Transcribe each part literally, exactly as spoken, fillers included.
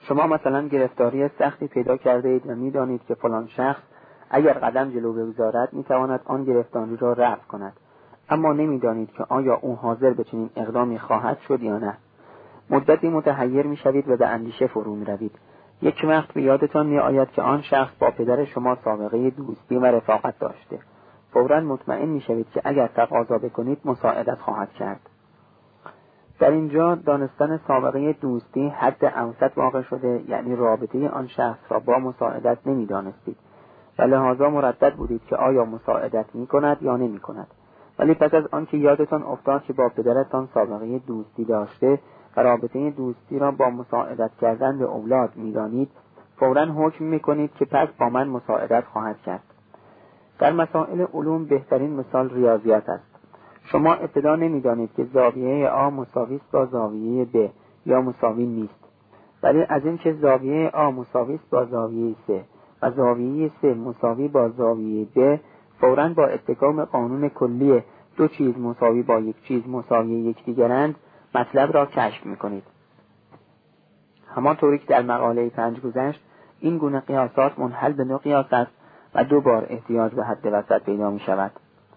شما مثلا گرفتاری سختی پیدا کرده اید و می‌دانید که فلان شخص اگر قدم جلو بگذارد می‌تواند آن گرفتاری را رفع کند، اما نمی‌دانید که آیا او حاضر به چنین اقدامی خواهد شد یا نه. مدتی متحیر می‌شوید و به اندیشه فرو می‌روید. یک وقت به یادتان می‌آید که آن شخص با پدر شما سابقه دوستی و رفاقت داشته. فوراً مطمئن می‌شوید که اگر تقاضا بکنید مساعدت خواهد کرد. در اینجا دانستن سابقه دوستی حد اوسط واقع شده، یعنی رابطه آن شخص را با مساعدت نمی‌دانستید و لحاظا مردد بودید که آیا مساعدت می‌کند یا نمی‌کند. ولی پس از آنکه یادتان افتاد که با پدرتان سابقه دوستی داشته و رابطه دوستی را با مساعدت کردن به اولاد می‌دانید، فوراً حکم می‌کنید که پس با من مساعدت خواهد کرد. در مسائل علوم بهترین مثال ریاضیات است. شما ابتدا نمی‌دانید که زاویه آ مساوی است با زاویه ب یا مساوی نیست، ولی از اینکه زاویه آ مساوی است با زاویه س و زاویه س مساوی با زاویه ب، فوراً با اتکا به قانون کلی دو چیز مساوی با یک چیز مساوی یکدیگرند مطلب را کشف می‌کنید. همانطوری که در مقاله پنج گذشت، این گونه قیاسات منحل به نوع قیاس است و دو بار احتیاج به حد وسط پیدا می‌شود.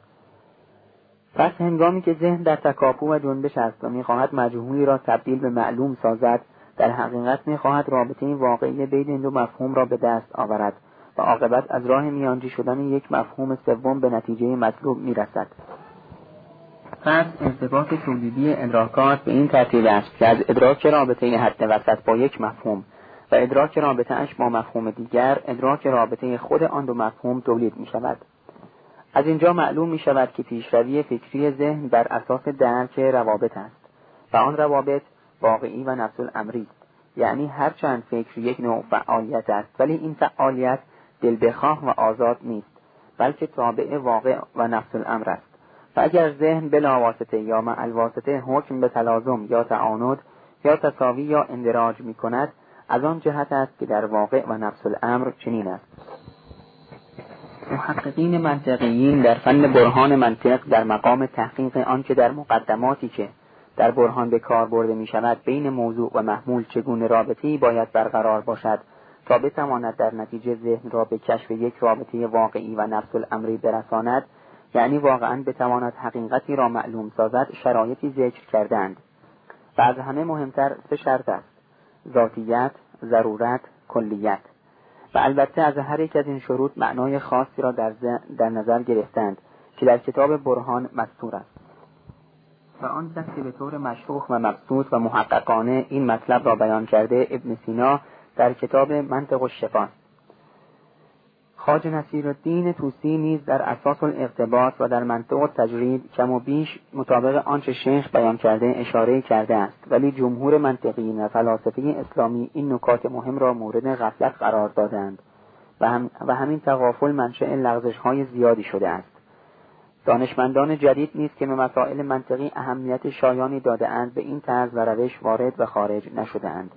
پس هنگامی که ذهن در تکاپو و جنبش است و می‌خواهد مجهولی را تبدیل به معلوم سازد، در حقیقت می‌خواهد رابطه واقعی بین این دو مفهوم را به دست آورد و عاقبت از راه میانجی شدن یک مفهوم سوم به نتیجه مطلوب می‌رسد. پس ارتباط تولیدی ادراکات به این ترتیب است که از ادراک رابطه حد وسط با یک مفهوم و ادراک رابطه اش با مفهوم دیگر، ادراک رابطه خود آن دو مفهوم تولید می‌شود. از اینجا معلوم می شود که پیشروی فکری ذهن بر اساس درک روابط است و آن روابط واقعی و نفس الامری است. یعنی هر چند فکر یک نوع فعالیت است، ولی این فعالیت دل بخواه و آزاد نیست، بلکه تابع واقع و نفس الامر است. و اگر ذهن بلا واسطه یا مع الواسطه حکم به تلازم یا تعاند یا تساوی یا اندراج می کند، از آن جهت است که در واقع و نفس الامر چنین است. محققین منطقیین در فن برهان منطق در مقام تحقیق آنچه در مقدماتی که در برهان به کار برده می شود بین موضوع و محمول چگونه رابطه‌ای باید برقرار باشد تا بتواند در نتیجه ذهن را به کشف یک رابطه واقعی و نفس الامری برساند، یعنی واقعاً بتواند حقیقتی را معلوم سازد، شرایطی ذکر کردند و از همه مهمتر سه شرط است: ذاتیت، ضرورت، کلیت. و البته از هر یک از این شروط معنای خاصی را در, در نظر گرفتند که در کتاب برهان مستور است و آن کس که به طور مشروح و مبسوط و محققانه این مطلب را بیان کرده ابن سینا در کتاب منطق الشفا. خواجه نصیرالدین طوسی نیز در اساس الاقتباس و در منطق التجرید کم و بیش مطابق آنچه شیخ بیان کرده اشاره کرده است، ولی جمهور منطقیین و فلاسفه اسلامی این نکات مهم را مورد غفلت قرار دادند و, هم و همین تغافل منشأ لغزش‌های زیادی شده است. دانشمندان جدید نیز که به مسائل منطقی اهمیت شایانی داده‌اند به این طرز و روش وارد و خارج نشده‌اند.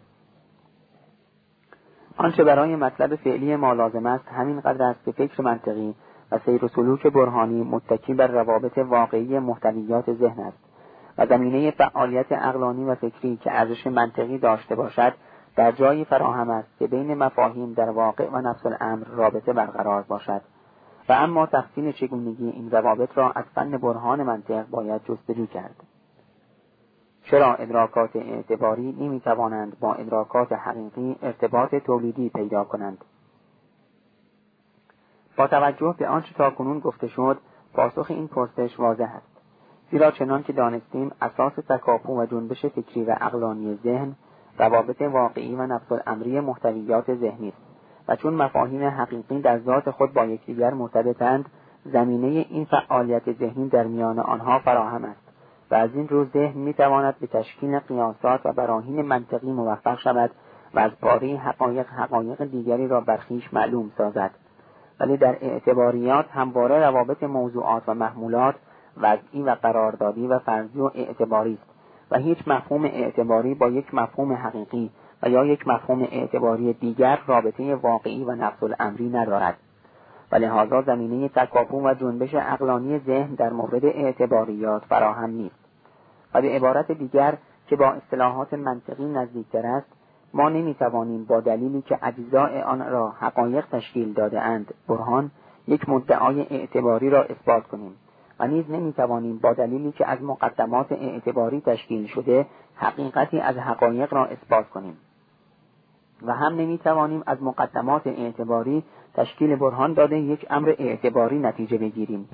آنچه برای مطلب فعلی ما لازم است همین قدر است که فکر منطقی و سیر و سلوک برهانی متکی بر روابط واقعی محتویات ذهن است و زمینه فعالیت عقلانی و فکری که ارزش منطقی داشته باشد در جایی فراهم است که بین مفاهیم در واقع و نفس الامر رابطه برقرار باشد. و اما تحسین چگونگی این روابط را از فن برهان منطق باید جستجو کرد. چرا ادراکات اعتباری نمی توانند با ادراکات حقیقی ارتباط تولیدی پیدا کنند؟ با توجه به آنچه تاکنون گفته شد، پاسخ این پرسش واضح است. زیرا چنان که دانستیم اساس تکاپو و جنبش فکری و عقلانی ذهن روابط واقعی و نفس الامری محتویات ذهنی است و چون مفاهیم حقیقی در ذات خود با یکدیگر مرتبطند، زمینه این فعالیت ذهنی در میان آنها فراهم است و از این رو ذهن میتواند به تشکیل قیاسات و براهین منطقی موفق شود و از پاره حقایق حقایق دیگری را بر خویش معلوم سازد. ولی در اعتباریات همواره روابط موضوعات و محمولات وضعی و قراردادی و فرضی و اعتباری است و هیچ مفهوم اعتباری با یک مفهوم حقیقی و یا یک مفهوم اعتباری دیگر رابطه واقعی و نفس الامری ندارد و لهذا زمینه تکاپو و جنبش عقلانی ذهن در مورد اعتباریات فراهم نیست. و به عبارت دیگر که با اصطلاحات منطقی نزدیکتر است، ما نمیتوانیم با دلیلی که اجزاء آن را حقایق تشکیل داده اند برهان یک مدعای اعتباری را اثبات کنیم و نیز نمیتوانیم با دلیلی که از مقدمات اعتباری تشکیل شده حقیقتی از حقایق را اثبات کنیم و هم نمیتوانیم از مقدمات اعتباری تشکیل برهان داده یک امر اعتباری نتیجه بگیریم.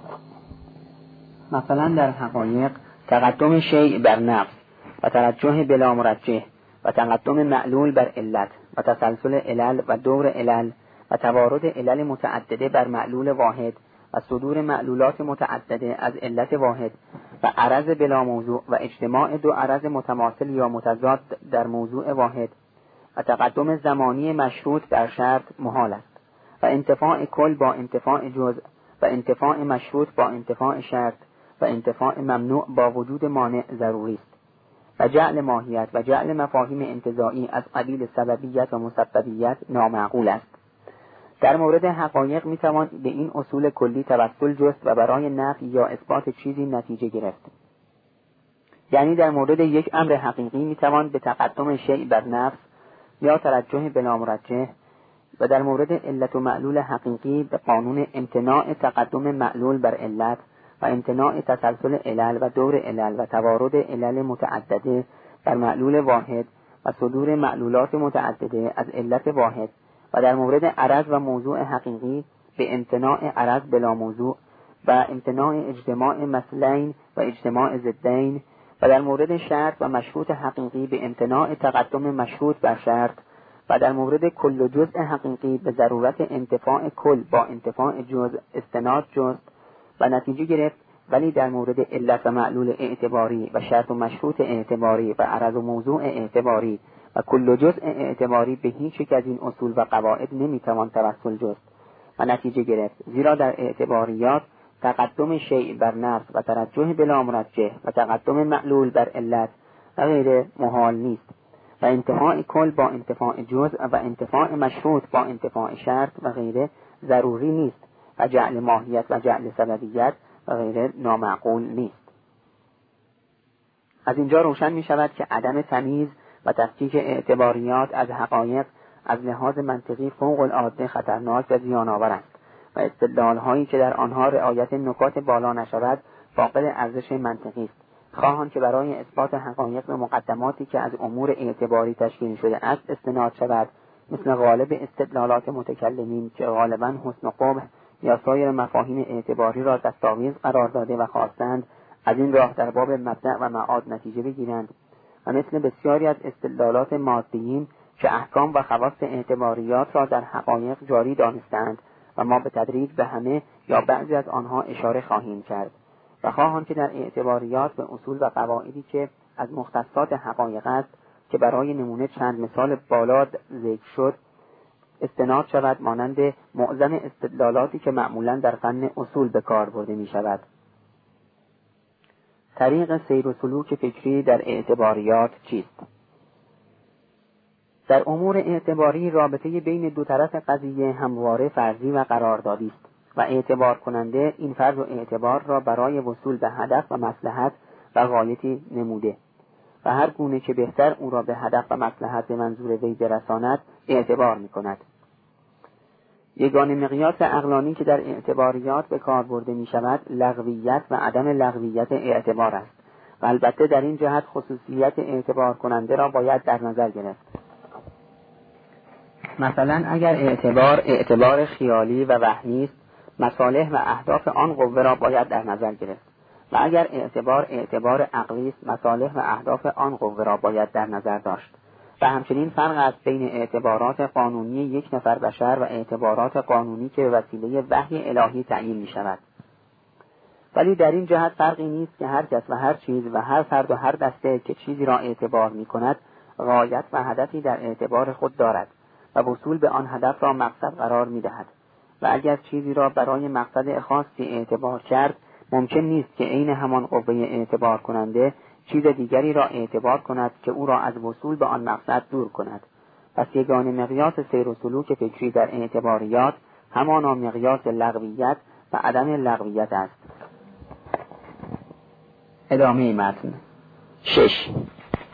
مثلا در حقایق تقدم شیء بر نفس و ترجح بلا مرجح و تقدم معلول بر علت و تسلسل علل و دور علل و توارد علل متعدده بر معلول واحد و صدور معلولات متعدده از علت واحد و عرض بلا موضوع و اجتماع دو عرض متماثل یا متضاد در موضوع واحد و تقدم زمانی مشروط بر شرط محال است و انتفاع کل با انتفاع جزء و انتفاع مشروط با انتفاع شرط و انتفاع ممنوع با وجود مانع ضروری است و جعل ماهیت و جعل مفاهیم انتزاعی از قبیل سببیت و مسببیت نامعقول است. در مورد حقایق میتوان به این اصول کلی توسل جست و برای نفی یا اثبات چیزی نتیجه گرفت. یعنی در مورد یک امر حقیقی میتوان به تقدم شیء بر نفس یا ترجح بلا مرجح و در مورد علت و معلول حقیقی به قانون امتناع تقدم معلول بر علت و امتناع تسلسل علل و دور علل و توارد علل متعدده بر معلول واحد و صدور معلولات متعدده از علت واحد و در مورد عرض و موضوع حقیقی به امتناع عرض بلا موضوع و امتناع اجتماع مثلین و اجتماع ضدین و در مورد شرط و مشروط حقیقی به امتناع تقدم مشروط بر شرط و در مورد کل و جزء حقیقی به ضرورت انتفاع کل با انتفاع جزء استناد جزء و نتیجه گرفت. ولی در مورد علت و معلول اعتباری و شرط و مشروط اعتباری و عرض و موضوع اعتباری و کل و جزء اعتباری به هیچ یک از این اصول و قواعد نمیتوان توسل جست و نتیجه گرفت، زیرا در اعتباریات تقدم شیء بر نفس و ترجح بلا مرجح و تقدم معلول بر علت و غیره محال نیست و انتفاع کل با انتفاع جزء و انتفاع مشروط با انتفاع شرط و غیره ضروری نیست و جعل ماهیت و جعل سببیت و غیره نامعقول نیست. از اینجا روشن می شود که عدم تمییز و تفکیک اعتباریات از حقایق از لحاظ منطقی فوق العاده خطرناک و زیان‌آور است و استدلال‌هایی که در آنها رعایت نکات بالا نشود فاقد ارزش منطقی است، خواهان که برای اثبات حقایق به مقدماتی که از امور اعتباری تشکیل شده است استناد شود، مثل غالب استدلالات متکلمین که غالباً حسن و قبح یا سایر مفاهیم اعتباری را دستاویز قرار داده و خواستند از این راه در باب مبدأ و معاد نتیجه بگیرند، و مثل بسیاری از استدلالات مادیین که احکام و خواص اعتباریات را در حقایق جاری دانستند و ما به تدریج به همه یا بعضی از آنها اشاره خواهیم کرد، و خواهان که در اعتباریات به اصول و قواعدی که از مختصات حقایق است که برای نمونه چند مثال بالا ذکر شد استناد شود، مانند معظم استدلالاتی که معمولاً در فن اصول به کار برده می شود. طریق سیر و سلوک فکری در اعتباریات چیست؟ در امور اعتباری رابطه بین دو طرف قضیه همواره فرضی و قراردادی است و اعتبار کننده این فرض و اعتبار را برای وصول به هدف و مصلحت و غایتی نموده و هر گونه که بهتر او را به هدف و مصلحت به منظور وی برساند اعتبار می کند. یگانه مقیاس عقلانی که در اعتباریات به کار برده می شود لغویت و عدم لغویت اعتبار است و البته در این جهت خصوصیت اعتبار کننده را باید در نظر گرفت. مثلا اگر اعتبار اعتبار خیالی و وهمی است، مصالح و اهداف آن قوه را باید در نظر گرفت، و اگر اعتبار اعتبار عقلی است، مصالح و اهداف آن قوه را باید در نظر داشت. و همچنین فرق است بین اعتبارات قانونی یک نفر بشر و اعتبارات قانونی که به وسیله وحی الهی تعیین می شود. ولی در این جهت فرقی نیست که هر کس و هر چیز و هر فرد و هر دسته که چیزی را اعتبار می کند غایت و هدفی در اعتبار خود دارد و وصول به آن هدف را مقصد قرار می دهد، و اگر چیزی را برای مقصد خاصی اعتبار کرد ممکن نیست که عین همان قوه اعتبار کننده چیز دیگری را اعتبار کند که او را از وصول به آن مقصد دور کند. پس یگانه مقیاس سیر و سلوک فکری در اعتباریات همانا مقیاس لغویت و عدم لغویت است. ادامه متن. شش.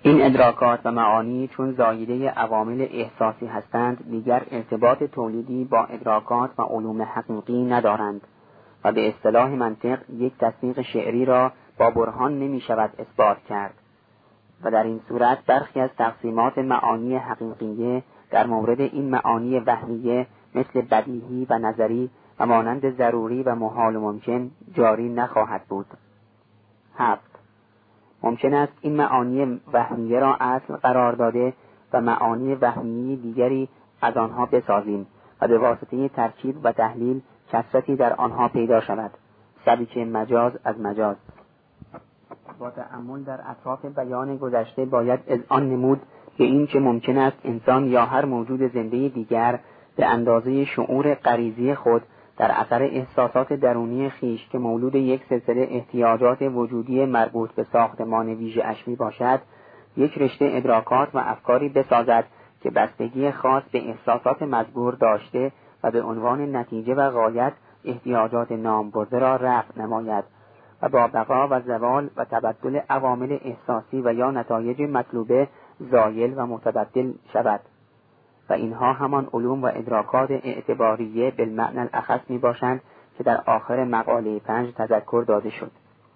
این ادراکات و معانی چون زایده عوامل احساسی هستند، دیگر ارتباط تولیدی با ادراکات و علوم حقیقی ندارند و به اصطلاح منطق یک تصدیق شعری را با برهان نمی شود اثبات کرد و در این صورت برخی از تقسیمات معانی حقیقیه در مورد این معانی وهمیه مثل بدیهی و نظری و مانند ضروری و محال و ممکن جاری نخواهد بود. هفت. ممکن است این معانی وهمیه را اصل قرار داده و معانی وهمی دیگری از آنها بسازیم و به واسطه ترکیب و تحلیل کثرتی در آنها پیدا شود، سبیل که مجاز از مجاز. با تأمل در اطراف بیان گذشته باید اذعان نمود که این که ممکن است انسان یا هر موجود زنده دیگر به اندازه شعور غریزی خود در اثر احساسات درونی خیش که مولود یک سلسله احتیاجات وجودی مربوط به ساختمان ویژه اش می باشد، یک رشته ادراکات و افکاری بسازد که بستگی خاص به احساسات مذکور داشته و به عنوان نتیجه و غایت احتیاجات نام برده را رفع نماید و با بقا و زوال و تبدل عوامل احساسی و یا نتایج مطلوبه زایل و متبدل شود و اینها همان علوم و ادراکات اعتباریه بالمعنی الاخص می باشند که در آخر مقاله پنج تذکر داده شد.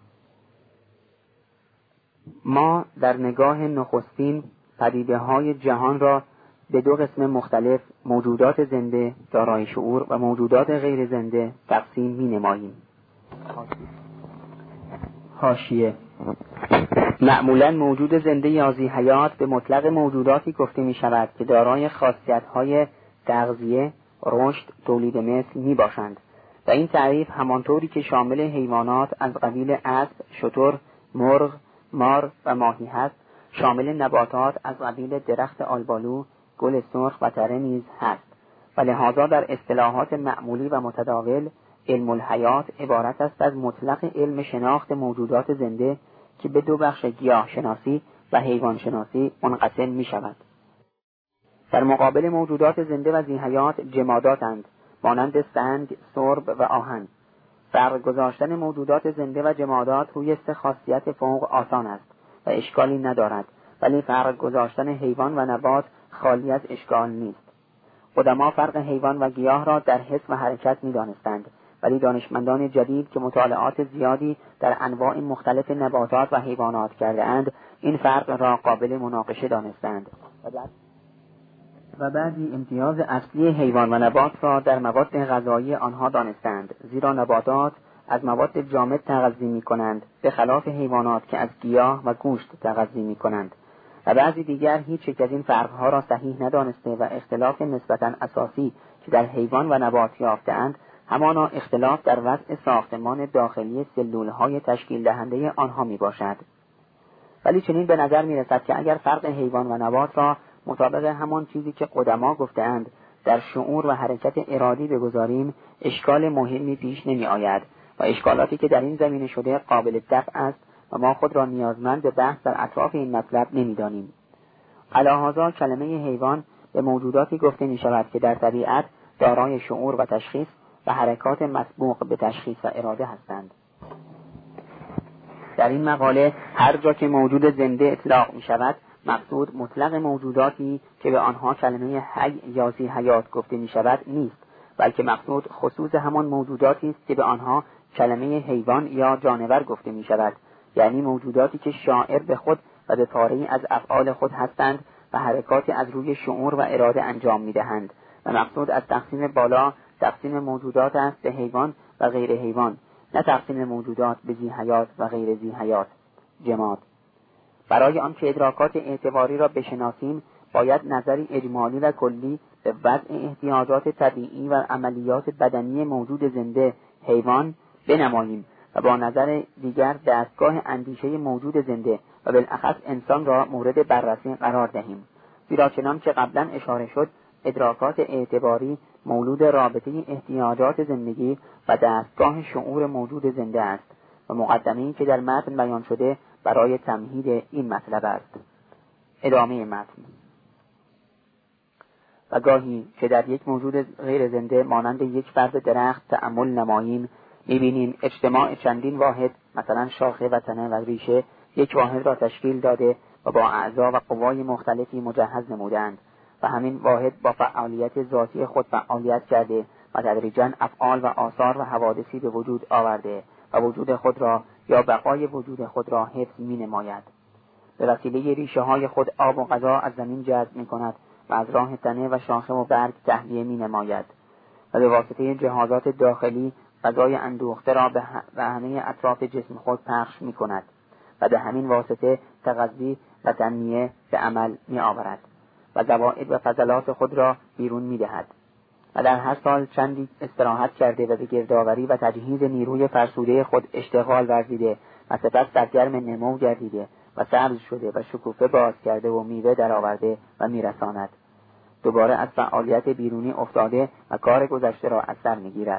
ما در نگاه نخستین پدیده های جهان را به دو قسم مختلف، موجودات زنده دارای شعور و موجودات غیر زنده، تقسیم می نماییم. حاشیه: معمولاً موجود زنده یا ذی حیات به مطلق موجوداتی گفته می شود که دارای خاصیت‌های تغذیه، رشد، تولید مثل می باشند و این تعریف همانطوری که شامل حیوانات از قبیل اسب، شتر، مرغ، مار و ماهی هست، شامل نباتات از قبیل درخت آلبالو، گل سرخ و تره نیز هست و لهذا در اصطلاحات معمولی و متداول علم الحیات عبارت است از مطلق علم شناخت موجودات زنده که به دو بخش گیاه شناسی و حیوان شناسی منقسم می شود. در مقابل موجودات زنده و ذی حیات جماداتند، مانند سنگ، سرب و آهن. فرق گذاشتن موجودات زنده و جمادات روی سه خاصیت فوق آسان است و اشکالی ندارد، ولی فرق گذاشتن حیوان و نبات خالی از اشکال نیست. قدما فرق حیوان و گیاه را در حس و حرکت می دانستند، ولی دانشمندان جدید که مطالعات زیادی در انواع مختلف نباتات و حیوانات کرده اند، این فرق را قابل مناقشه دانستند و بعضی امتیاز اصلی حیوان و نبات را در مواد غذایی آنها دانستند، زیرا نباتات از مواد جامد تغذیه می کنند به خلاف حیوانات که از گیاه و گوشت تغذیه می کنند. و بعضی دیگر هیچ یک از این فرقها را صحیح ندانسته و اختلاف نسبتاً اساسی که در حیوان و نبات یافته‌اند همانا اختلاف در وضع ساختمان داخلی سلولهای تشکیل دهنده آنها می باشد. ولی چنین به نظر می رسد که اگر فرق حیوان و نبات را مطابق همان چیزی که قدما گفتند در شعور و حرکت ارادی بگذاریم، اشکال مهمی پیش نمی آید و اشکالاتی که در این زمینه شده قابل دفع است و ما خود را نیازمند به بحث در اطراف این مطلب نمی دانیم. علاوه کلمه حیوان به موجوداتی گفته می شود که در طبیعت دارای شعور و تشخیص و حرکات مسبوق به تشخیص و اراده هستند. در این مقاله هر جا که موجود زنده اطلاق می شود، مقصود مطلق موجوداتی که به آنها کلمه حی یا ذی حیات گفته می شود نیست، بلکه مقصود خصوص همان موجوداتی است که به آنها کلمه حیوان یا جانور گفته می شود، یعنی موجوداتی که شاعر به خود و به پاره‌ای از افعال خود هستند و حرکاتی از روی شعور و اراده انجام می دهند و مقصود از تقسیم بالا تقسیم موجودات است به حیوان و غیر حیوان، نه تقسیم موجودات به ذی حیات و غیر ذی حیات، جماد. برای آنکه ادراکات اعتباری را بشناسیم، باید نظری اجمالی و کلی به وضع احتیاجات طبیعی و عملیات بدنی موجود زنده حیوان بنماییم و با نظر دیگر دستگاه اندیشه موجود زنده و بالاخص انسان را مورد بررسی قرار دهیم. زیرا چنان که قبلا اشاره شد، ادراکات اعتباری مولود رابطه احتیاجات زندگی و دستگاه شعور موجود زنده است و مقدمه‌ای که در متن بیان شده برای تمهید این مطلب است. ادامه متن: و گاهی که در یک موجود غیر زنده مانند یک فرد درخت تأمل نماییم، می‌بینیم اجتماع چندین واحد، مثلا شاخه و تنه و ریشه، یک واحد را تشکیل داده و با اعضا و قوای مختلفی مجهز نمودند و همین واحد با فعالیت ذاتی خود فعالیت کرده و تدریجاً افعال و آثار و حوادثی به وجود آورده و وجود خود را یا بقای وجود خود را حفظ می نماید. به وسیله ریشه های خود آب و غذا از زمین جذب می کند و از راه تنه و شاخه و برگ تهویه می نماید و به واسطه جهازات داخلی غذای اندوخته را به همه اطراف جسم خود پخش می کند و به همین واسطه تغذی و تنمیه به عمل می آورد و زوائد و فضلات خود را بیرون می دهد و در هر سال چندی استراحت کرده و به گردآوری و تجهیز نیروی فرسوده خود اشتغال ورزیده و سپس سرگرم نمو گردیده و سبز شده و شکوفه باز کرده و میوه درآورده و میرساند. دوباره از فعالیت بیرونی افتاده و کار گذشته را از سر میگیرد.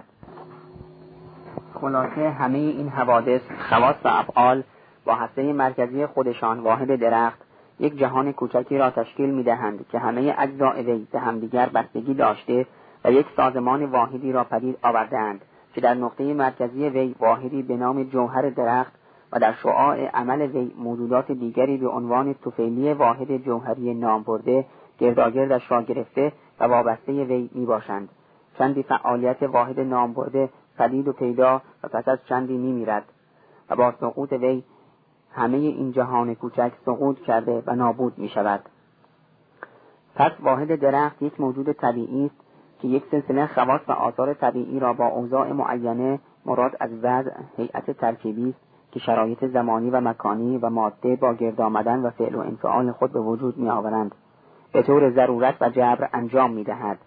خلاصه همه این حوادث، خواص و افعال با هسته مرکزی خودشان واحد درخت یک جهان کوچکی را تشکیل میدهند که همه اجزای وی به همدیگر بستگی داشته و یک سازمان واحدی را پدید آورده‌اند که در نقطه مرکزی وی واحدی به نام جوهر درخت و در شعاع عمل وی موجودات دیگری به عنوان طفیلی واحد جوهری نام برده گرداگردش را گرفته و وابسته وی می باشند. چندی فعالیت واحد نام برده پدید و پیدا و پس از چندی می میرد و با سقوط وی همه این جهان کوچک سقوط کرده و نابود می شود. پس واحد درخت یک موجود طبیعی است که یک سلسله خواص و آثار طبیعی را با اوضاع معینه مراد از وضع هیئت ترکیبی است که شرایط زمانی و مکانی و ماده با گرد آمدن و فعل و انفعال خود به وجود می آورند به طور ضرورت و جبر انجام می دهد.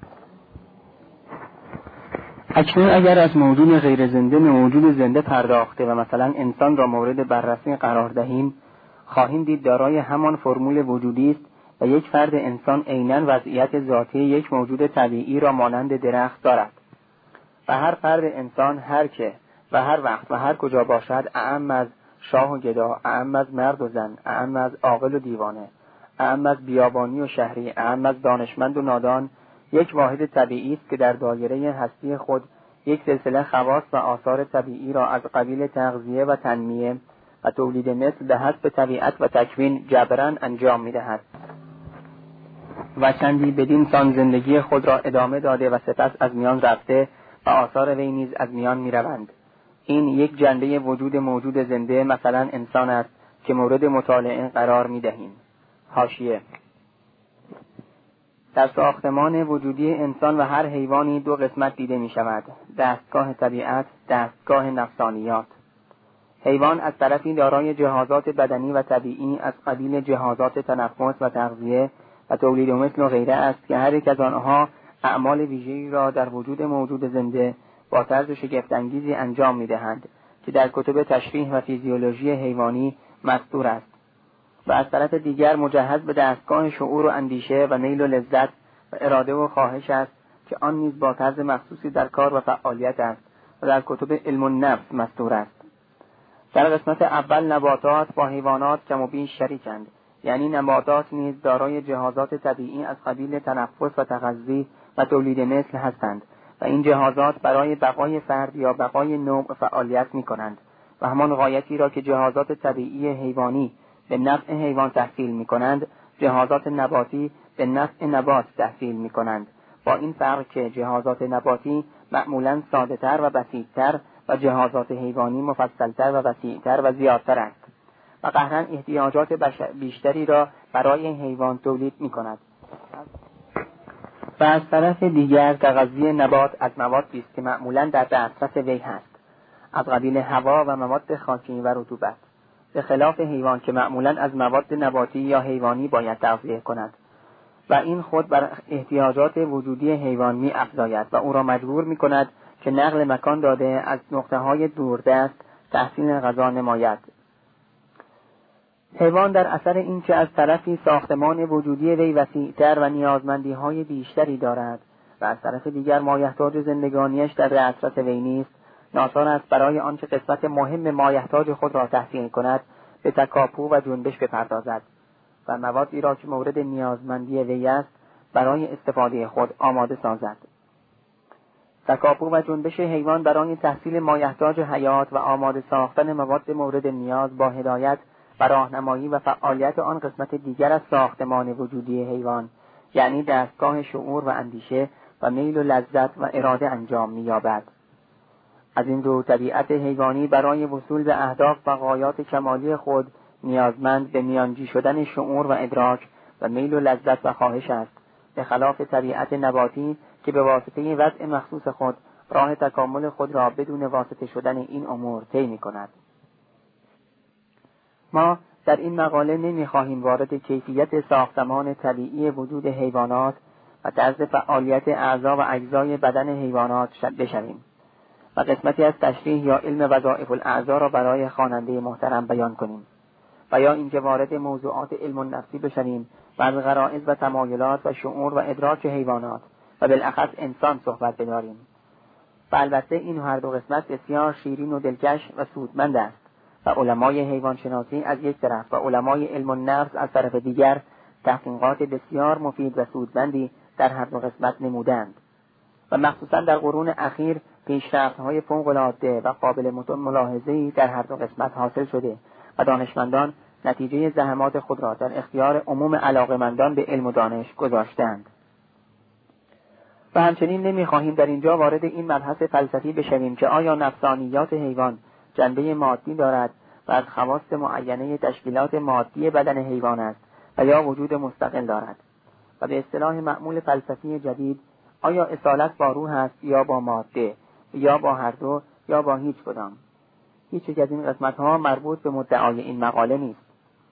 اکنون اگر از موجود غیر زنده به موجود زنده پرداخته و مثلا انسان را مورد بررسی قرار دهیم، خواهیم دید دارای همان فرمول وجودی است و یک فرد انسان عیناً وضعیت ذاتی یک موجود طبیعی را مانند درخت دارد و هر فرد انسان هر که و هر وقت و هر کجا باشد، اعم از شاه و گدا، اعم از مرد و زن، اعم از عاقل و دیوانه، اعم از بیابانی و شهری، اعم از دانشمند و نادان، یک واحد طبیعی است که در دایره هستی خود یک سلسله خواص و آثار طبیعی را از قبیل تغذیه و تنمیه و تولید مثل به حسب طبیعت و تکوین جبراً انجام می‌دهد و چندی بدین سان زندگی خود را ادامه داده و سپس از میان رفته و آثار وی نیز از میان می‌روند. این یک جنبه وجود موجود زنده مثلا انسان است که مورد مطالعه قرار می‌دهیم. حاشیه: در ساختمان وجودی انسان و هر حیوانی دو قسمت دیده می شود: دستگاه طبیعت، دستگاه نفسانیات. حیوان از طرفی دارای جهازات بدنی و طبیعی از قبیل جهازات تنفس و تغذیه و تولید مثل و غیره است که هر یک از آنها اعمال ویژه‌ای را در وجود موجود زنده با طرز شگفت‌انگیزی انجام می دهند که در کتب تشریح و فیزیولوژی حیوانی مذکور است. و از طرف دیگر مجهز به دستگاه شعور و اندیشه و میل و لذت و اراده و خواهش است که آن نیز با طرز مخصوصی در کار و فعالیت است و در کتب علم النفس مذکور است. در قسمت اول نباتات با حیوانات کم و بیش شریکند، یعنی نباتات نیز دارای جهازات طبیعی از قبیل تنفس و تغذی و تولید مثل هستند و این جهازات برای بقای فرد یا بقای نوع فعالیت می کنند و همان غایتی را که جهازات طبیعی حیوانی به نفع حیوان تحصیل می کنند، جهازات نباتی به نفع نبات تحصیل می کنند، با این فرق که جهازات نباتی معمولاً ساده تر و بسیط تر و جهازات حیوانی مفصل تر و وسیع تر و زیادتر است و قهراً احتیاجات بیشتری را برای حیوان تولید می کند. و از طرف دیگر تغذیه نبات از موادی است که معمولاً در دسترس وی هست، از قبیل هوا و مواد خاکی و رطوبت، به خلاف حیوان که معمولاً از مواد نباتی یا حیوانی باید تغذیه کند و این خود بر احتیاجات وجودی حیوان می افزاید و او را مجبور می کند که نقل مکان داده از نقطه‌های دوردست تحصیل غذا نماید. حیوان در اثر این که از طرفی ساختمان وجودی وی وسیع‌تر و نیازمندی‌های بیشتری دارد و از طرف دیگر مایحتاج زندگانیش در دسترس وی نیست، ناچار است برای آنچه قسمت مهم مایحتاج خود را تحصیل کند به تکاپو و جنبش بپردازد و موادی را که مورد نیازمندی وی است برای استفاده خود آماده سازد. تکاپو و جنبش حیوان برای تحصیل مایحتاج حیات و آماده ساختن مواد مورد نیاز با هدایت و راهنمایی و فعالیت آن قسمت دیگر از ساختمان وجودی حیوان، یعنی دستگاه شعور و اندیشه و میل و لذت و اراده انجام می‌یابد. از این رو طبیعت حیوانی برای وصول به اهداف و غایات کمالی خود نیازمند به میانجی شدن شعور و ادراک و میل و لذت و خواهش است، به خلاف طبیعت نباتی که به واسطه وضع مخصوص خود راه تکامل خود را بدون واسطه شدن این امور طی می‌کند. ما در این مقاله نمی‌خواهیم وارد کیفیت ساختمان طبیعی وجود حیوانات و طرز فعالیت اعضا و اجزای بدن حیوانات بشویم و قسمتی از تشریح یا علم وظایف الاعضا را برای خواننده محترم بیان کنیم و یا اینکه وارد موضوعات علم النفسی بشویم و از غرایز و تمایلات و شعور و ادراک حیوانات و بالاخص انسان صحبت بداریم. و البته این هر دو قسمت بسیار شیرین و دلکش و سودمند است و علمای حیوان شناسی از یک طرف و علمای علم النفس از طرف دیگر تحقیقات بسیار مفید و سودمندی در هر دو قسمت نمودند و مخصوصا در قرون اخیر پیشرفت‌های فوق‌العاده و قابل ملاحظه‌ای در هر دو قسمت حاصل شده و دانشمندان نتیجه زحمات خود را در اختیار عموم علاقه‌مندان به علم و دانش گذاشتند. و همچنین نمی‌خواهیم در اینجا وارد این مبحث فلسفی بشویم که آیا نفسانیات حیوان جنبه مادی دارد و از خواص معینه تشکیلات مادی بدن حیوان است و یا وجود مستقل دارد و به اصطلاح معمول فلسفی جدید آیا اصالت با روح است یا با ماده یا با هر دو یا با هیچ کدام. هیچ یک از این قسمت‌ها مربوط به مدعای این مقاله نیست.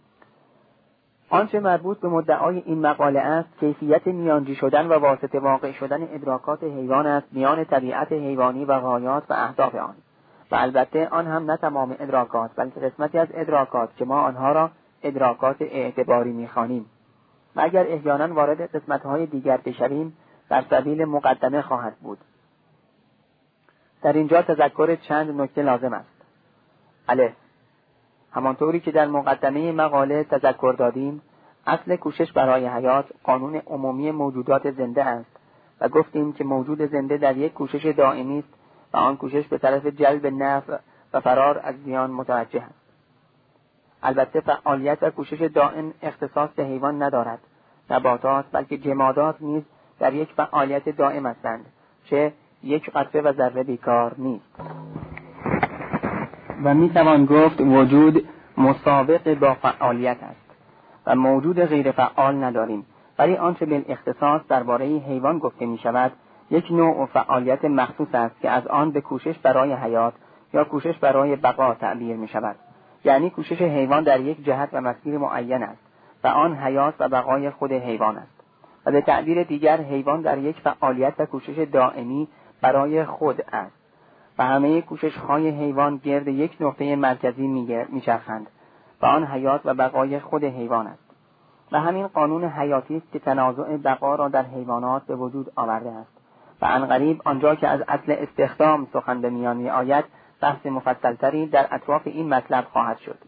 آنچه مربوط به مدعای این مقاله است کیفیت میانجی شدن و واسطه واقع شدن ادراکات حیوان است میان طبیعت حیوانی و غایات و اهداف آن، و البته آن هم نه تمام ادراکات بلکه قسمتی از ادراکات که ما آنها را ادراکات اعتباری می‌خوانیم. و اگر احیانا وارد قسمت‌های دیگر بشویم در سبیل مقدمه خواهد بود. در اینجا تذکر چند نکته لازم است. الف، همانطوری که در مقدمه مقاله تذکر دادیم، اصل کوشش برای حیات قانون عمومی موجودات زنده است و گفتیم که موجود زنده در یک کوشش دائمی است و آن کوشش به طرف جلب نفع و فرار از زیان متوجه است. البته فعالیت و کوشش دائم اختصاص به حیوان ندارد. نباتات بلکه جمادات نیز در یک فعالیت دائم هستند، چه یک قطره و ذره بیکار نیست. و می توان گفت وجود مسابق با فعالیت است و موجود غیر فعال نداریم، ولی آنچه بالاختصاص درباره حیوان گفته می شود یک نوع فعالیت مخصوص است که از آن به کوشش برای حیات یا کوشش برای بقا تعبیر می شود. یعنی کوشش حیوان در یک جهت و مسیر معین است و آن حیات و بقای خود حیوان است. و به تعبیر دیگر حیوان در یک فعالیت و کوشش دائمی برای خود است و همه کوشش‌های حیوان گرد یک نقطه مرکزی می‌چرخند و آن حیات و بقای خود حیوان است. و همین قانون حیاتی است که تنازع بقا را در حیوانات به وجود آورده است و عنقریب آنجا که از اصل استخدام سخن به میان می‌آید بحث مفصل‌تری در اطراف این مطلب خواهد شد.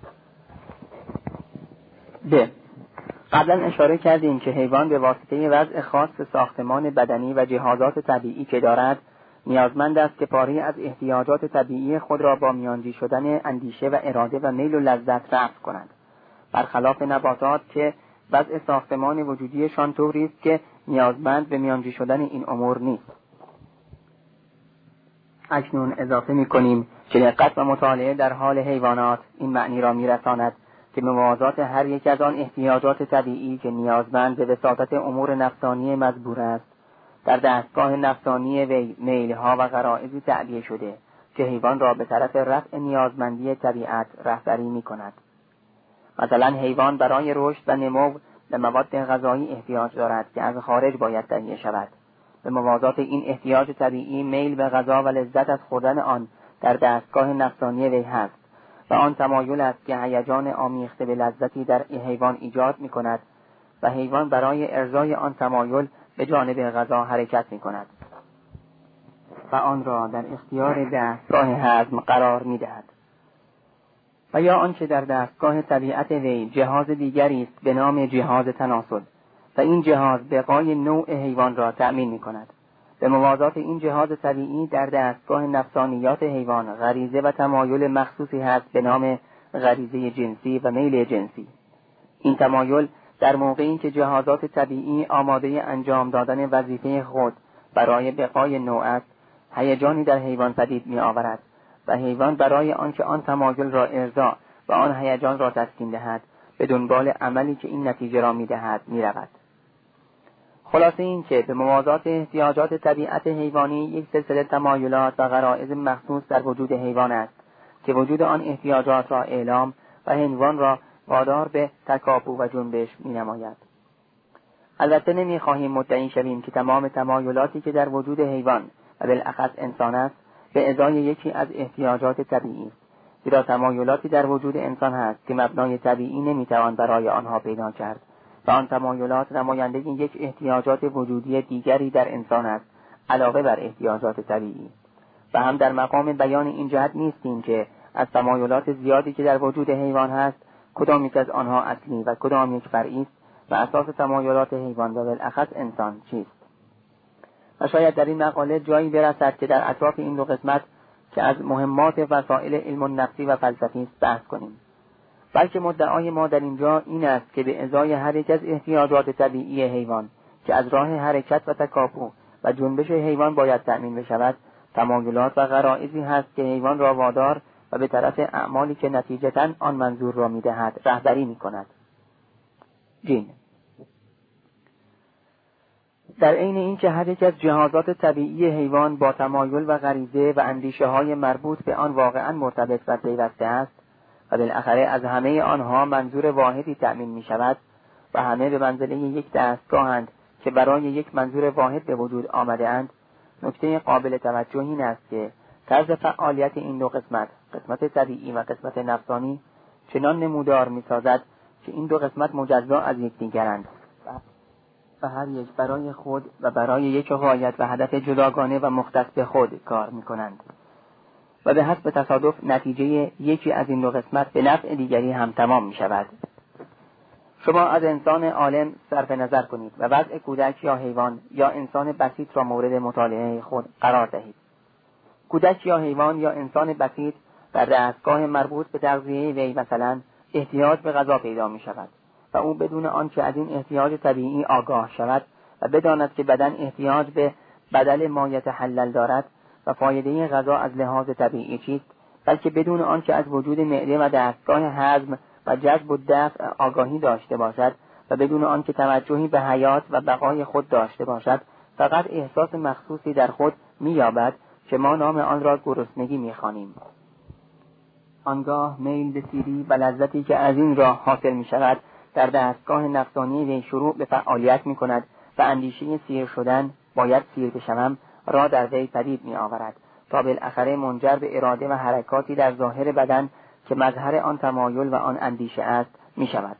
ب. قبلا اشاره کردیم که حیوان به واسطه وضع خاص ساختمان بدنی و جهازات طبیعی که دارد نیازمند است که پاری از احتیاجات طبیعی خود را با میانجی شدن اندیشه و اراده و میل و لذت رفع کند، برخلاف نباتات که وضع ساختمان وجودیشان طوری است که نیازمند به میانجی شدن این امور نیست. اکنون اضافه می‌کنیم که دقت و مطالعه در حال حیوانات این معنی را می‌رساند که به موازات هر یک از آن احتیاجات طبیعی که نیازمند به وساطت امور نفسانی مجبور است، در دستگاه نفسانی وی میلها و غرایزی تعبیه شده که حیوان را به طرف رفع نیازمندی طبیعت رهبری می‌کند. مثلا حیوان برای رشد و نمو به مواد غذایی احتیاج دارد که از خارج باید تهیه شود. به موازات این احتیاج طبیعی میل به غذا و لذت از خوردن آن در دستگاه نفسانی وی هست و آن تمایل است که هیجان آمیخته به لذتی در حیوان ایجاد می‌کند و حیوان برای ارضای آن تمایل به جانب غذا حرکت می‌کند و آن را در اختیار دستگاه هضم قرار می‌دهد. و یا آنچه در دستگاه طبیعت وی جهاز دیگری است به نام جهاز تناسل و این جهاز بقای نوع حیوان را تأمین می‌کند. به موازات این جهاز طبیعی در دستگاه نفسانیات حیوان غریزه و تمایل مخصوصی هست به نام غریزه جنسی و میل جنسی. این تمایل در موقعی که جهازات طبیعی آماده انجام دادن وظیفه خود برای بقای نوع است، هیجانی در حیوان پدید می آورد و حیوان برای آنکه آن تمایل را ارضا و آن هیجان را تسکین دهد به دنبال عملی که این نتیجه را می دهد می رود. خلاصه این که به موازات احتیاجات طبیعت حیوانی یک سلسله تمایلات و غرایز مخصوص در وجود حیوان است که وجود آن احتیاجات را اعلام و حیوان را وادار به تکاپو و جنبش می نماید. البته نمی خواهیم مدعی شویم که تمام تمایلاتی که در وجود حیوان و بالاخص انسان است به ازای یکی از احتیاجات طبیعی است، زیرا تمایلاتی در وجود انسان هست که مبنای طبیعی نمی توان برای آنها پیدا کرد و آن تمایلات نماینده یک احتیاجات وجودی دیگری در انسان است علاوه بر احتیاجات طبیعی. و هم در مقام بیان این جهت نیستیم که از تمایلات زیادی که در وجود حیوان هست کدام یک از آنها اصلی و کدام یک فرعی است و اساس تمایلات حیوان و بالاخص انسان چیست. و شاید در این مقاله جایی برسد که در اطراف این دو قسمت که از مهمات وسایل علم النفسی و فلسفی است بحث کنیم. بلکه مدعای ما در اینجا این است که به ازای هر یک از احتیاجات طبیعی حیوان که از راه حرکت و تکاپو و جنبش حیوان باید تأمین بشود، تمایلات و غرایزی هست که حیوان را وادار و به طرف اعمالی که نتیجتاً آن منظور را می‌دهد رهبری می‌کند. جین در عین اینکه هر یک از جهازات طبیعی حیوان با تمایل و غریزه و اندیشه‌های مربوط به آن واقعاً مرتبط و پیوسته است و بالاخره از همه آنها منظور واحدی تأمین می‌شود و همه به منزله یک دستگاهند که برای یک منظور واحد به وجود آمده‌اند، نکته قابل توجه این است که طرز فعالیت این دو قسمت، قسمت طبیعی و قسمت نفسانی، چنان نمودار می‌سازد که این دو قسمت مجزا از یکدیگرند و هر یک برای خود و برای یک غایت و هدف جداگانه و مختص به خود کار می‌کنند و به حسب تصادف نتیجه یکی از این دو قسمت به نفع دیگری هم تمام می‌شود. شما از انسان عالم صرف نظر کنید و وضع کودک یا حیوان یا انسان بسیط را مورد مطالعه خود قرار دهید. کودک یا حیوان یا انسان بسیط در دستگاه مربوط به تغذیه وی مثلا احتیاج به غذا پیدا می شود و او بدون آنکه از این احتیاج طبیعی آگاه شود و بداند که بدن احتیاج به بدل ما یتحلل دارد و فایده غذا از لحاظ طبیعی چیست، بلکه بدون آنکه از وجود معده و دستگاه هضم و جذب و دفع آگاهی داشته باشد و بدون آنکه توجهی به حیات و بقای خود داشته باشد، فقط احساس مخصوصی در خود می‌یابد که ما نام آن را گرسنگی می‌خوانیم. آنگاه میل به سیری و لذتی که از این راه حاصل می‌شود در دستگاه نفسانی وی شروع به فعالیت می‌کند و اندیشه سیر شدن، باید سیر بشوم، را در وی پدید می‌آورد تا بالاخره منجر به اراده و حرکاتی در ظاهر بدن که مظهر آن تمایل و آن اندیشه است می‌شود.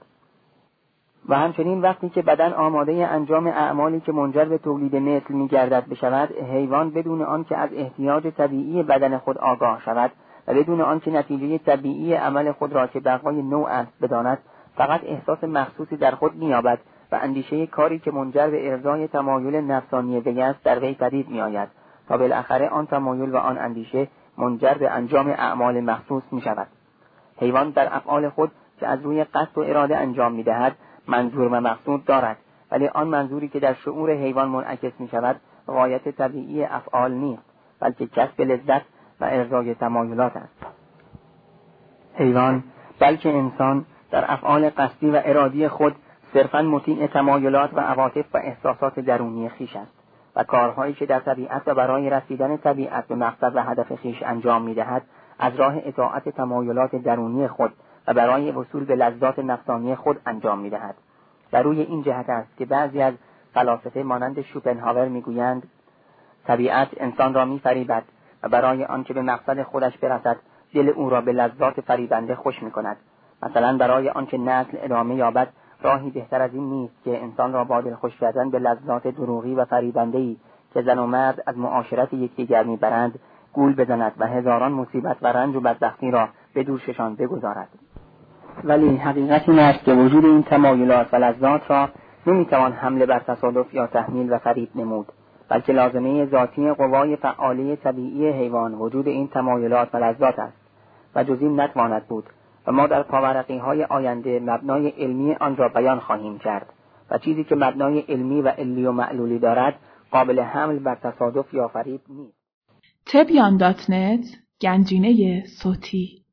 و همچنین وقتی که بدن آماده انجام اعمالی که منجر به تولید مثل می‌گردد بشود، حیوان بدون آنکه از احتیاج طبیعی بدن خود آگاه شود و بدون آنکه نتیجه طبیعی عمل خود را که بقای نوع است بداند، فقط احساس مخصوصی در خود می‌یابد و اندیشه کاری که منجر به ارضای تمایل نفسانی وی است در وی پدید می‌آید تا بالاخره آن تمایل و آن اندیشه منجر به انجام اعمال مخصوص می‌شود. حیوان در افعال خود که از روی قصد و اراده انجام می‌دهد منظور و مقصود دارد، ولی آن منظوری که در شعور حیوان منعکس می‌شود غایت طبیعی افعال نیست، بلکه کسب لذت و ارضای تمایلات است. حیوان بلکه انسان در افعال قصدی و ارادی خود صرفاً مطیع تمایلات و عواطف و احساسات درونی خویش است و کارهایی که در طبیعت و برای رسیدن طبیعت به مقصد و هدف خویش انجام می‌دهد از راه اطاعت تمایلات درونی خود و برای وصول به لذات نفسانی خود انجام می‌دهد. در روی این جهت است که بعضی از فلاسفه مانند شوپنهاور می‌گویند طبیعت انسان را می‌فریبد و برای آنکه به مقصد خودش برسد دل او را به لذات فریبنده خوش می‌کند. مثلا برای آنکه نسل ادامه یابد راهی بهتر از این نیست که انسان را با دلخوش کردن به لذات دروغی و فریبنده‌ای که زن و مرد از معاشرت یکدیگر می‌برند گول بزند و هزاران مصیبت و رنج و بدبختی را به دوششان بگذارد. ولی حقیقت این است که وجود این تمایلات و لذات را نمی‌توان حمله بر تصادف یا تحمیل و فریب نمود، بلکه لازمه ذاتی قوای فعالی طبیعی حیوان وجود این تمایلات و لذات است و جز این نتواند بود و ما در پاورقی‌های آینده مبنای علمی آن را بیان خواهیم کرد و چیزی که مبنای علمی و علی و معلولی دارد قابل حمل بر تصادف یا فریب نیست. تبیان دات نت گنجینه صوتی